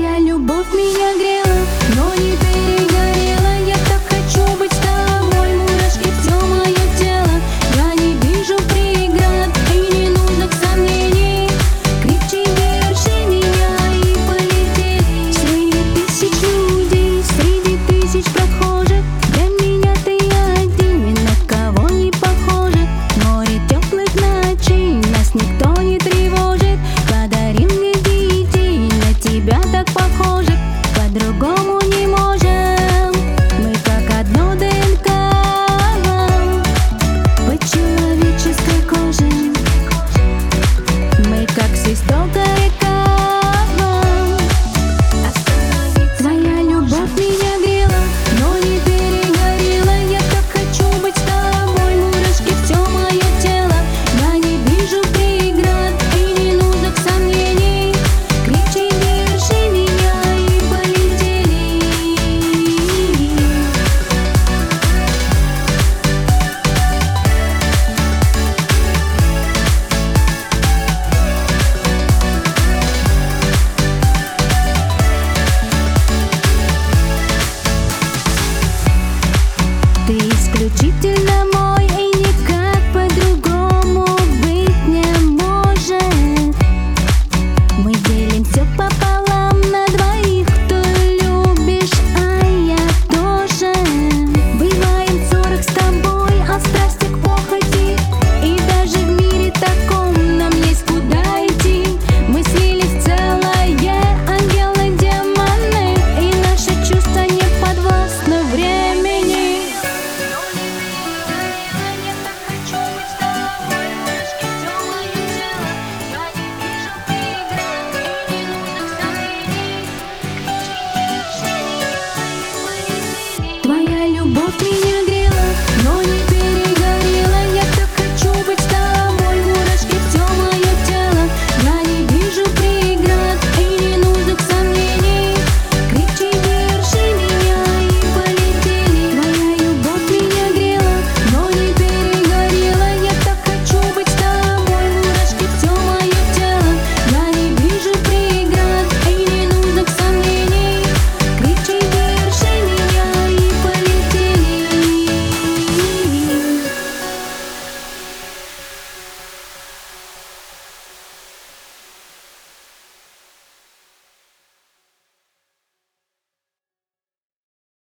Твоя любовь меня грела, но не перегорела. Я так хочу быть с тобой, мурашки все мое тело. Я не вижу преград и не нужных сомнений. Крепче держи меня и полетели. Среди тысяч людей, среди тысяч прохожих, для меня ты один, ни на кого не похожих. Море теплых ночей, нас никто не тревожит. Подари мне детей, на тебя так похож.